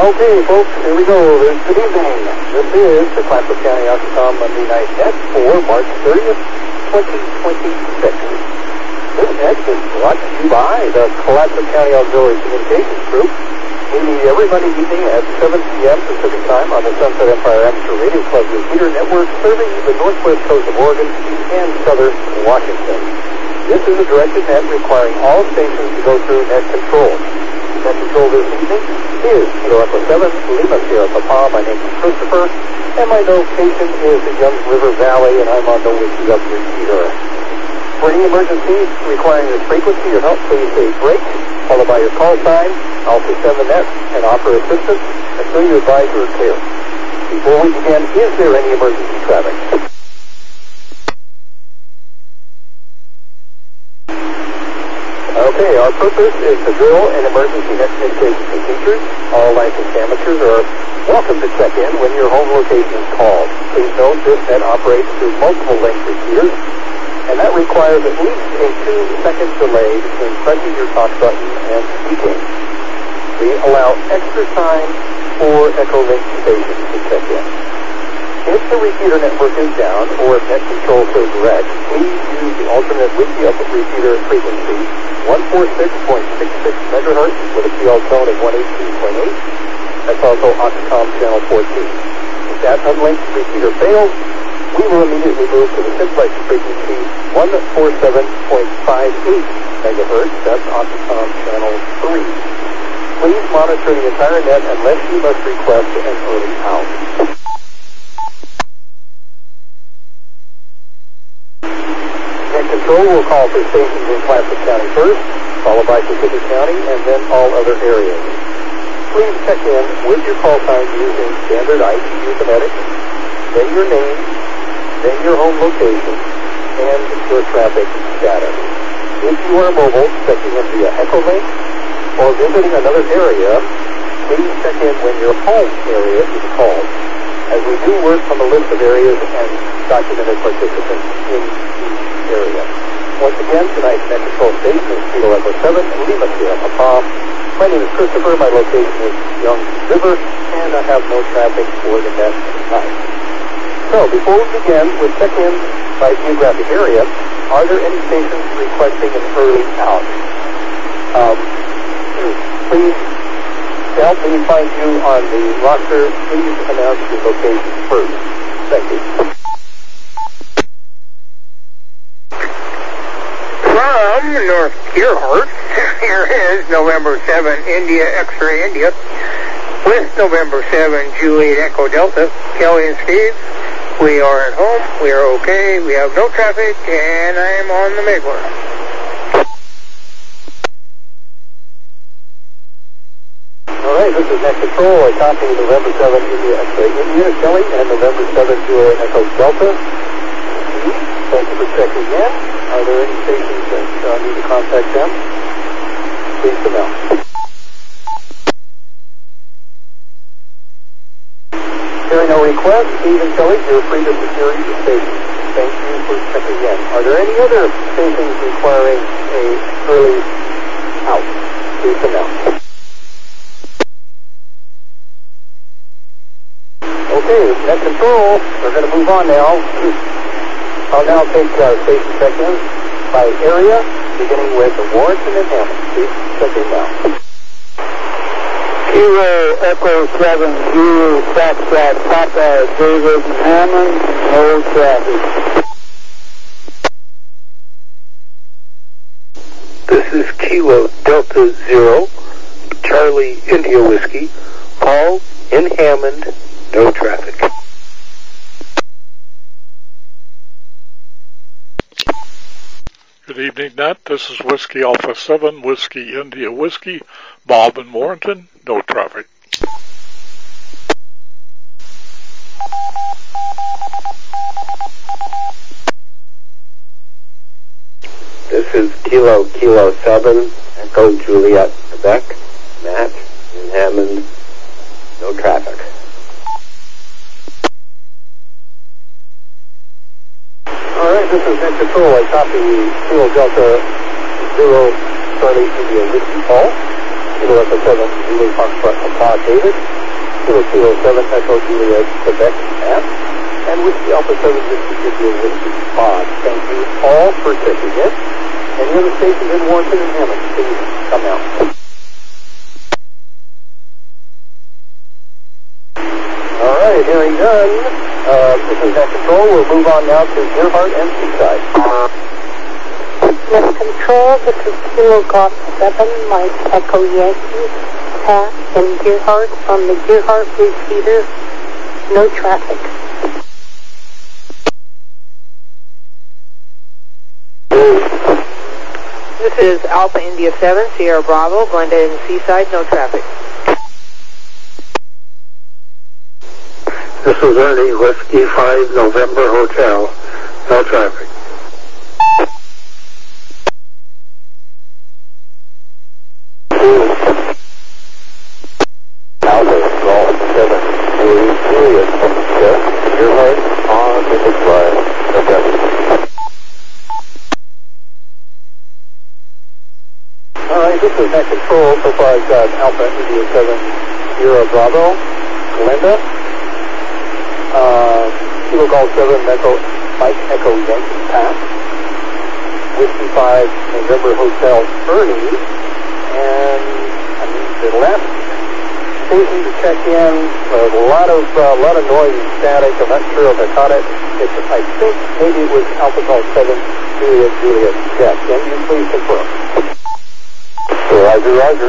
Okay, folks, here we go. Good evening. This is the Clatsop County Occitom Monday Night Net for March 30th, 2026. This net is brought to you by the Clatsop County Auxiliary Communications Group. We meet every Monday evening at 7 p.m. Pacific Time on the Sunset Empire Amateur Radio Club repeater network serving the northwest coast of Oregon and southern Washington. This is a directed net requiring all stations to go through net control. Net control this evening is Kilo Echo 7, Lima Sierra Papa. My name is Christopher, and my location is the Youngs River Valley, and I'm on the Whiskey Up repeater. For any emergency requiring this frequency or help, please say break, followed by your call sign. I'll send the net and offer assistance until you advise you are clear. Before we begin, is there any emergency traffic? Okay, our purpose is to drill an emergency net communication procedures. All licensed amateurs are welcome to check in when your home location is called. Please note this net operates through multiple link repeaters, and that requires at least a 2-second delay between pressing your talk button and speaking. We allow extra time for Echo Link stations to check in. If the repeater network is down or if net control so direct, please use the alternate Whiskey Up repeater frequency 146.66 megahertz with a PL tone of 118.8. That's also Occitom channel 14. If that unlinked repeater fails, we will immediately move to the simplex frequency 147.58 megahertz. That's Occitom channel 3. Please monitor the entire net unless you must request an early out. Net control will call for stations in Clatsop County first, followed by Pacific County, and then all other areas. Please check in with your call sign using standard ITU phonetics, then your name, then your home location, and your traffic status. If you are mobile, checking in via Echolink, or visiting another area, please check in when your home area is called, as we do work from a list of areas and documented participants in each area. Once again, tonight's net control station is Kilo Echo 7, Lima Sierra Papa. My name is Christopher, my location is Youngs River, and I have no traffic for the net tonight. So, before we begin with check-in by geographic area, are there any stations requesting an early out? Please, to help me find you on the roster, please announce your location first. Thank you. From North Gearhart, here is November 7, India, X-Ray India, with November 7, Juliet Echo Delta, Kelly and Steve. We are at home, we are okay, we have no traffic, and I am on the Megler. Alright, this is Net Control. I copy November 7, India, X-Ray India, Kelly, and November 7, Juliet Echo Delta. Thank you for checking in. Are there any stations that need to contact them? Please come out. Hearing no request, Steve and Kelly, you're free to secure your station. Thank you for checking in. Are there any other stations requiring a early out? Please come out. Okay, with Net Control, we're going to move on now. I'll now take station check-ins by area, beginning with Warrenton and Hammond. Please check in now. Kilo Echo 7, Zulu, Foxtrot, Papa, David, Hammond, no traffic. This is Kilo Delta 0, Charlie India Whiskey, Paul in Hammond, no traffic. Good evening, Net. This is Whiskey Alpha 7, Whiskey India Whiskey, Bob in Warrenton, no traffic. This is Kilo 7, Echo Juliet, Quebec, Matt in Hammond, no traffic. Alright, this is Net Control. I copy Kilo Delta 0, Charlie India Whiskey Paul. Kilo Echo 7, Julie Foxtrot Papa David, Kilo 7, Echo Juliet Quebec Matt, and Whiskey Alpha 7, Whiskey Whiskey Pod. Thank you all for checking in. Any other stations in Warrenton and Hammond, please come out. All right, hearing none. This is Net Control. We'll move on now to Deerheart and Seaside. Net Control, this is Kilo Golf 7, Mike Echo Yankee, Pat in Deerheart on the Deerheart repeater. No traffic. This is Alpha India 7, Sierra Bravo, Glendale and Seaside, no traffic. This is Ernie, Whiskey 5, November Hotel. No traffic. Alpha Golf 7, Juliet, Deerheart on the big line. No traffic. All right, this is Net Control. So far I've got Alpha India 7, Sierra Bravo, Glenda, Kilo Golf 7, Mike Echo Yankee Pat, Whiskey 5, November Hotel Ernie, and the last station to check in, a lot of noise and static. I'm not sure if I caught it. I think maybe it was Alpha Golf 7, Juliet Jet. Can you please confirm? Roger.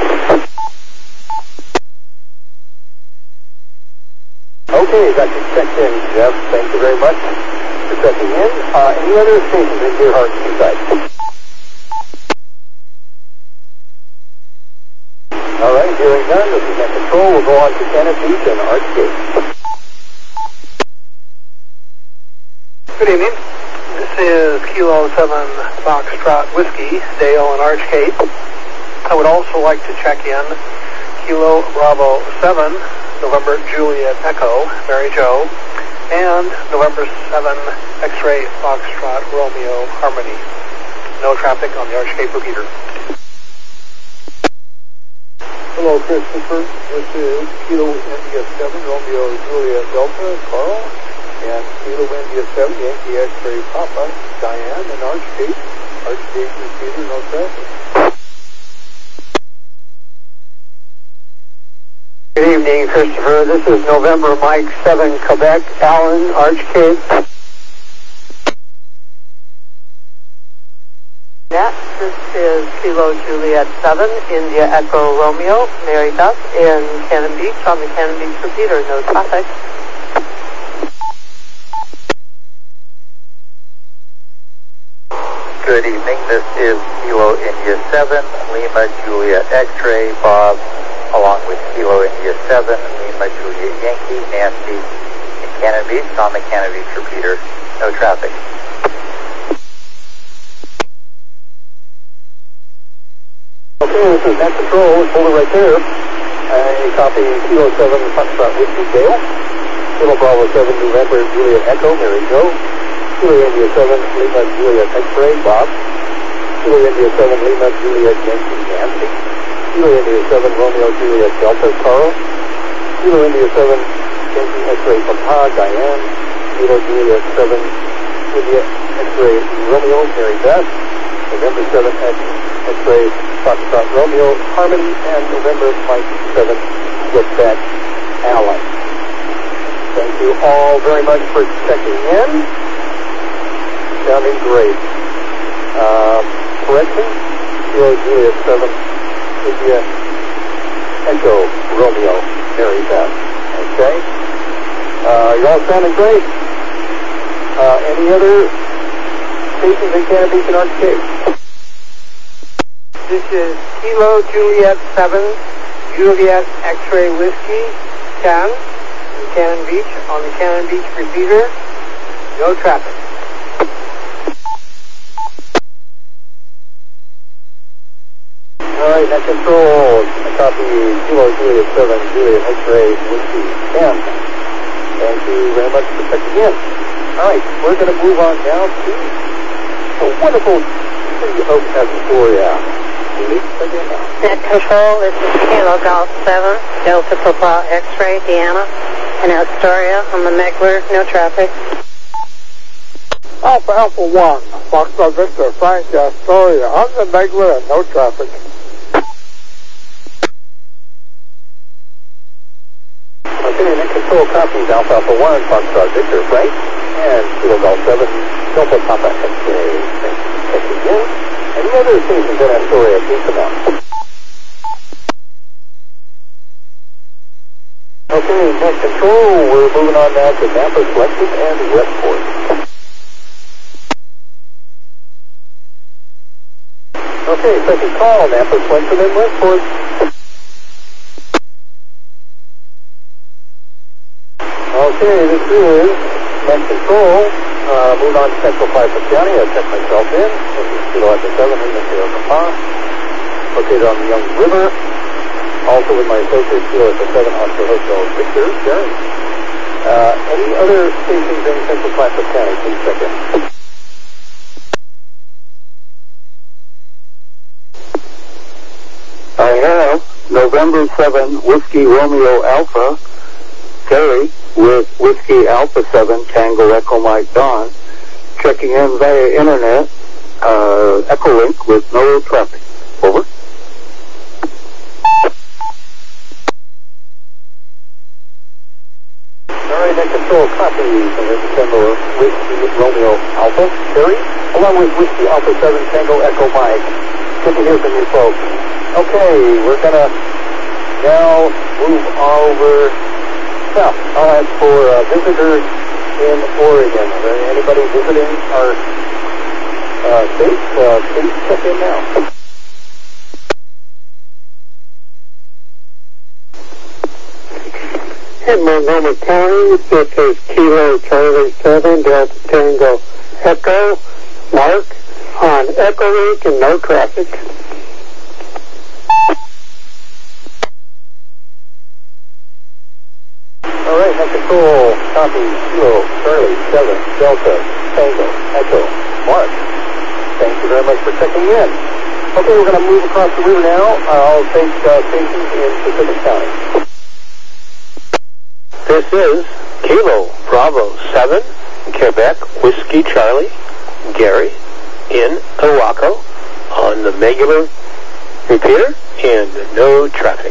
Okay, got you checked in, Jeff. Thank you very much for checking in. Any other stations in Deerheart and Seaside? All right, hearing none, this is Net Control. We'll go on to Cannon Beach and Archgate. Good evening. This is Kilo 7 Foxtrot Whiskey, Dale and Archgate. I would also like to check in Kilo Bravo 7, November Juliet Echo, Mary Jo, and November 7 X-Ray Foxtrot Romeo Harmony. No traffic on the Archgate repeater. Hello, Christopher. This is Kilo India 7, Romeo Juliet Delta, Carl, and Kilo India 7, Yankee X-Ray Papa, Diane, and Archgate. Archgate repeater, no traffic. Good evening, Christopher. This is November Mike 7, Quebec, Allen, Archgate. This is Kilo Juliet 7, India Echo Romeo, Mary Beth in Cannon Beach on the Cannon Beach repeater. No traffic. Good evening. This is Kilo India 7, Lima Juliet X-Ray, Bob, along with Kilo India 7, Lima Juliet Yankee, Nancy, in Cannon Beach on the Cannon Beach repeater. No traffic. Okay, this is Net Control. Hold it right there. A copy Kilo 7, Foxtrot Whiskey, Dale. Kilo Bravo 7, November Juliet Echo, Mary Jo. Kilo India 7, Lima Juliet X-Ray, Bob. Kilo India 7, Lima Juliet Yankee, Nancy. Kilo India 7, Romeo Juliet Delta, Carl. Kilo India 7, Yankee X-Ray Papa, Diane. Kilo Juliet 7, India X-Ray Romeo, Mary Beth. November 7, X-Ray Foxtrot Romeo, Harmony, and November Mike 7, Quebec, Allen. Thank you all very much for checking in. Sounding great. Correction? Kilo Juliet 7, India Echo Romeo, Mary Beth. Okay? You're all sounding great. Any other stations in Cannon Beach and Archgate? This is Kilo Juliet 7, Juliet X-Ray Whiskey, 10, in Cannon Beach on the Cannon Beach repeater. No traffic. All right, Net Control. I copy Kilo Juliet 7, Juliet X-Ray Whiskey 10. Thank you very much for checking in. All right, we're going to move on now to the wonderful city of Astoria. Net Control, this is Kilo Golf 7, Delta Papa X-Ray, Deanna, and Astoria on the Megler, no traffic. Alpha 1, Foxtrot Victor, Frank Astoria on the Megler and no traffic. Okay, Net Control copies Alpha 1, Foxtrot Victor, Frank, and Kilo Golf 7, Delta Papa X-Ray. Thanks again. Any other stations in Astoria, please come on. Okay, Net Control, we're moving on now to Nampa, Lexington, and Westport. Okay, second call, Nampa, Lexington, and Westport. Okay, this is Net Control. Moving on to Central Clackamas County. I checked myself in. This is Kilo Echo 7, Lima Sierra Papa. Located on the Young River. Also with my associate Kilo Echo 7, Oscar Hotel Victor, Jerry. Any other stations in Central Clackamas County, please check in. I have November 7, Whiskey Romeo Alpha, Gary, with Whiskey Alpha 7, Tango Echo Mike Don, checking in via internet, Echolink with no traffic. Over. Alright, Net Control, copy November Whiskey Romeo Alpha, Gary, along with Whiskey Alpha 7, Tango Echo Mike. Good to hear from you folks. Okay, we're gonna now move over south. I'll ask for visitors in Oregon. Is there anybody visiting our state? Please check in now. In Montgomery County, this is Kilo Charlie 7, Delta Tango Echo, Mark, on Echo Link and no traffic. Alright, Net Control, copy, Kilo, Charlie, 7, Delta, Tango, Echo, Mark. Thank you very much for checking in. Okay, we're going to move across the river now. I'll take stations in Pacific County. This is Kilo Bravo 7, Quebec, Whiskey Charlie, Gary, in Oahu, on the Megler repeater, and no traffic.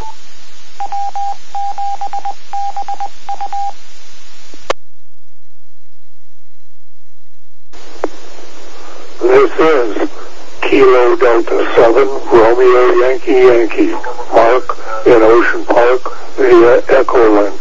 This is Kilo Delta 7, Romeo Yankee Yankee, Mark in Ocean Park via Echolink.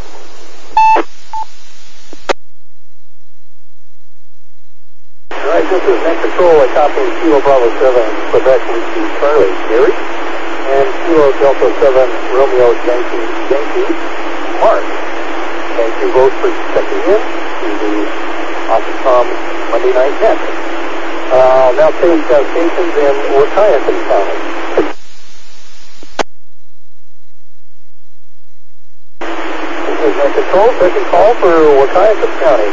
Alright, this is Net Control. I copy Kilo Bravo 7, Quebec, Whiskey Charlie, Gary, and Kilo Delta 7, Romeo Yankee Yankee, Mark. Thank you both for checking in to the Oshkosh Monday Night Net. I'll now take stations in Waukegan County. This is Net Control, second call for Waukegan County.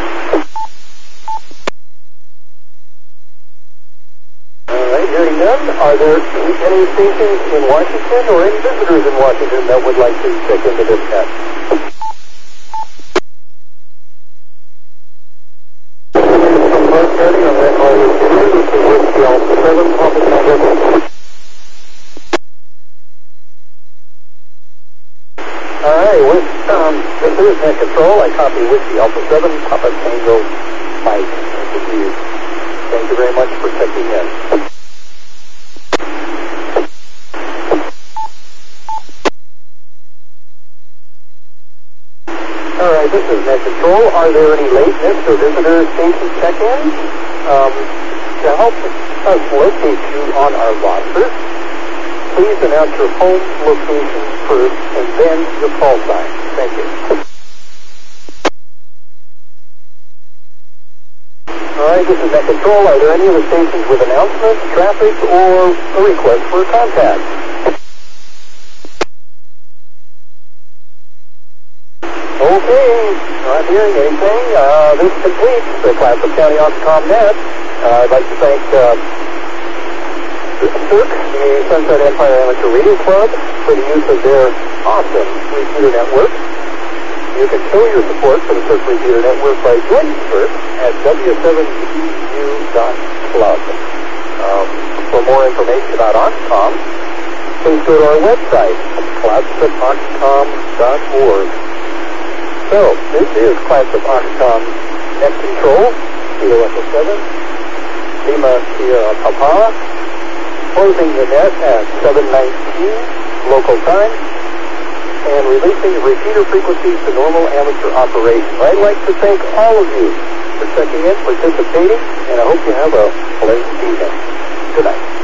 Alright, hearing none. Are there any stations in Washington or any visitors in Washington that would like to check into this net? Alright, this is Net Control. I copy Whiskey Alpha 7, Papa Tango Mike. Thank you very much for checking in. Alright, this is Net Control. Are there any lateness or visitor station check-ins? To help us locate you on our roster, please announce your home location first and then your call sign. Thank you. Alright, this is Net Control. Are there any other stations with announcements, traffic, or a request for contact? Okay, not hearing anything. This completes the Clackamas County Oshkosh Net. I'd like to thank Cirque, the Sunset Empire Amateur Radio Club, for the use of their awesome repeater network. You can show your support for the Cirque Repeater Network by joining Cirque at w7gu.club. For more information about Oxcom, please go to our website, classicoxcom.org. So, this is Classic Oxcom Net Control, Kilo Echo 7, Lima Sierra Papa, closing the net at 7:19 local time, and releasing the repeater frequencies to normal amateur operation. I'd like to thank all of you for checking in, participating, and I hope you have a pleasant evening. Good night.